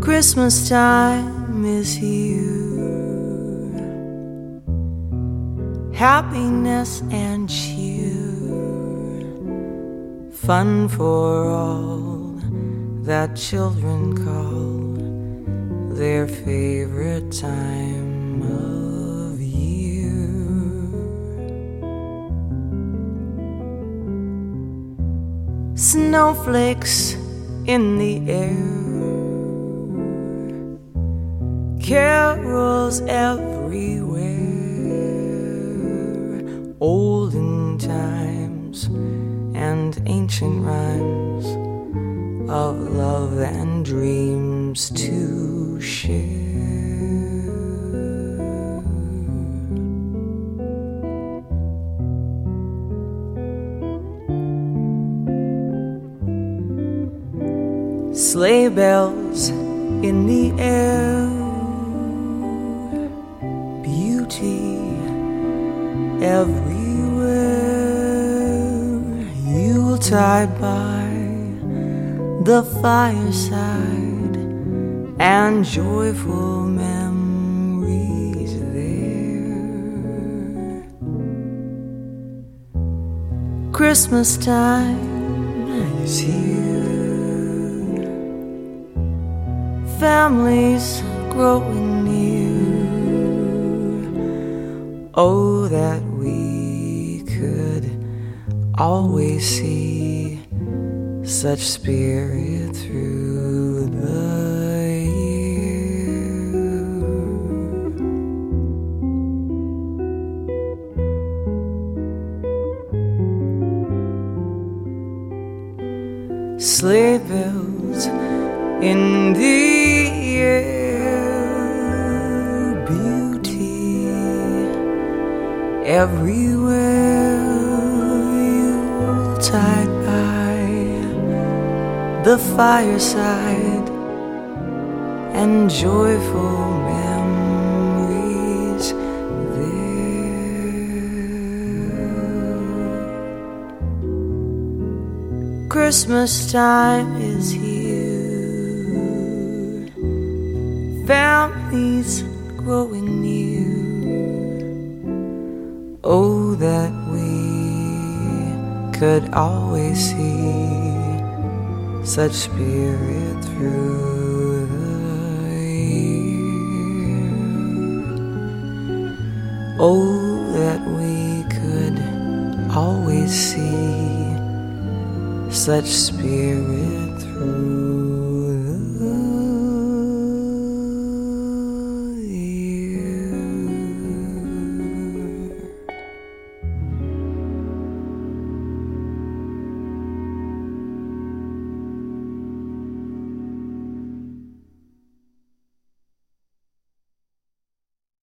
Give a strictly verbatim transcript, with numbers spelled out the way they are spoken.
Christmas time is here. Happiness and cheer, fun for all that children call their favorite time of year. Snowflakes in the air, carols everywhere, olden times and ancient rhymes of love and dreams to share. Sleigh bells in the air, beauty everywhere, Yuletide by the fireside, and joyful memories there. Christmas time is here, families growing near. Oh, that we could always see such spirit through the year. Sleigh bells in the air, beauty everywhere, Yuletide by the fireside, and joyful memories there. Christmas time is here, families growing near. Oh, that we could always see such spirit through the year. Oh, that we could always see such spirit through